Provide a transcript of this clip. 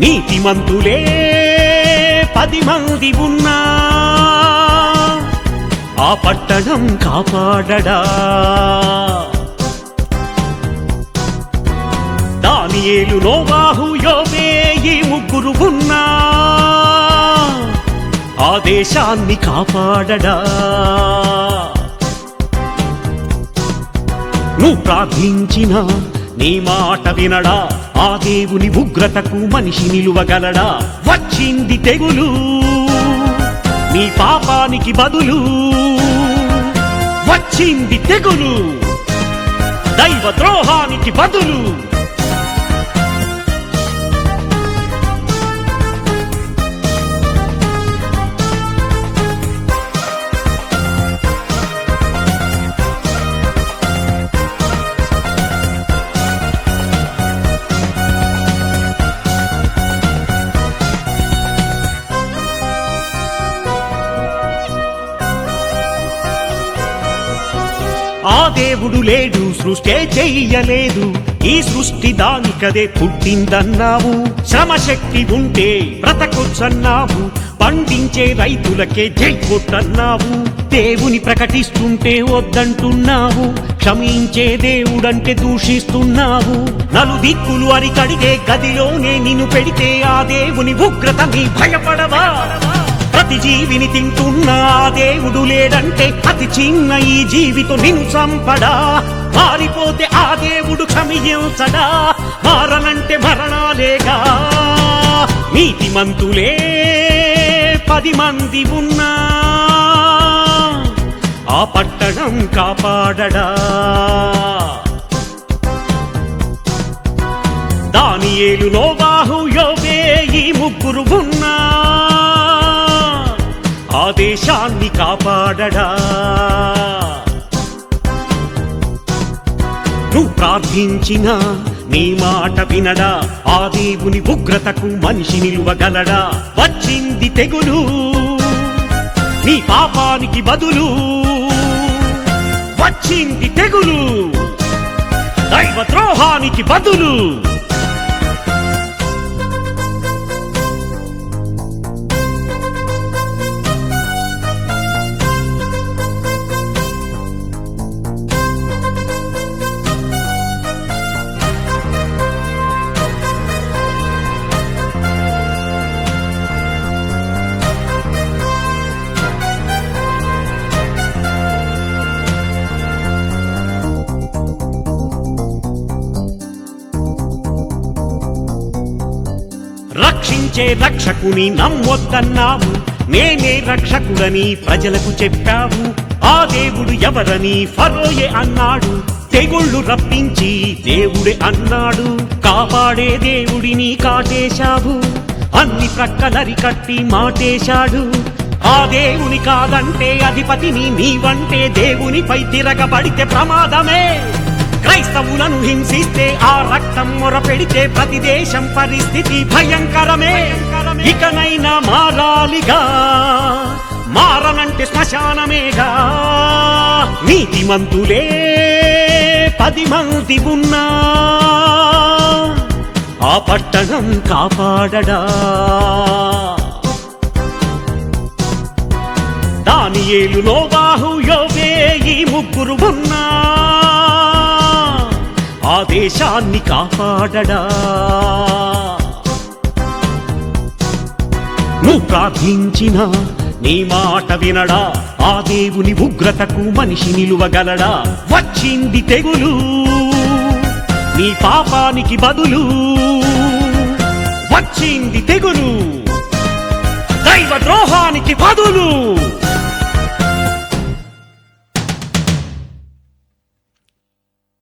నీతిమంతులే 10 మంది ఉన్నా ఆ పట్టణం కాపాడడా. దానియేలు నోవాహు యోబే ఈ ముగ్గురు ఉన్నా ఆ దేశాన్ని కాపాడడా. నువ్వు ప్రార్థించిన నీ మాట వినడా. ఆ దేవుని ఉగ్రతకు మనిషి నిలువగలడా. వచ్చింది తెగులు నీ పాపానికి బదులు. వచ్చింది తెగులు దైవ ద్రోహానికి బదులు. ఆ దేవుడు లేడు, సృష్టి చెయ్యలేదు. ఈ సృష్టి దానికదే పుట్టిందన్నావు. శ్రమశక్తి ఉంటే బ్రతకొచ్చన్నావు. పండించే రైతులకే జై కొట్టన్నావు. దేవుని ప్రకటిస్తుంటే వద్దంటున్నావు. క్షమించే దేవుడంటే దూషిస్తున్నావు. నలుదిక్కులు అరికడిగే గదిలోనే నిన్ను పెడితే ఆ దేవుని ఉగ్రత నీ భయపడవా. ప్రతి జీవిని తింటున్నా ఆ దేవుడు లేడంటే అతి చిన్న ఈ జీవితో నిన్ను చంపడా. మారిపోతే ఆ దేవుడు క్షమించడా. మారనంటే మరణాలేగా. నీతిమంతులే 10 మంది ఉన్నా ఆ పట్టణం కాపాడడా. దానియేలు నోవాహు యోబే ఈ ముగ్గురు ఉన్నా ఆ దేశాన్ని కాపాడడా. నువ్వు ప్రార్థించిన నీ మాట వినడా. ఆ దేవుని ఉగ్రతకు మనిషి నిలువగలడా. వచ్చింది తెగులు నీ పాపానికి బదులు. వచ్చింది తెగులు దైవ ద్రోహానికి బదులు. రక్షించే రక్షకుని నమ్మొద్దన్నావు. నేనే రక్షకుడని ప్రజలకు చెప్పావు. ఆ దేవుడు ఎవరని ఫరోయే అన్నాడు. తెగుళ్ళు రప్పించి దేవుడే అన్నాడు. కాపాడే దేవుడిని కాటేశావు. అన్ని ప్రక్కలరి కట్టి మాటేశాడు. ఆ దేవుని కాదంటే అధిపతిని నీవంటే దేవునిపై తిరగబడితే ప్రమాదమే. క్రైస్తవులను హింసిస్తే ఆ రక్తం మొర పెడితే ప్రతి దేశం పరిస్థితి భయంకరమే. ఇకనైనా మారాలిగా. మారనంటే శ్మశానమేగా. నీతిమంతులే 10 మంది ఉన్నా ఆ పట్టణం కాపాడడా. దానియేలు నోవాహు యోబే ఈ ముగ్గురు ఉన్నా ఆ దేశాన్ని కాపాడడా. నువ్వు ప్రార్థించిన నీ మాట వినడా. ఆ దేవుని ఉగ్రతకు మనిషి నిలువగలడా. వచ్చింది తెగులు నీ పాపానికి బదులు. వచ్చింది తెగులు దైవ ద్రోహానికి బదులు.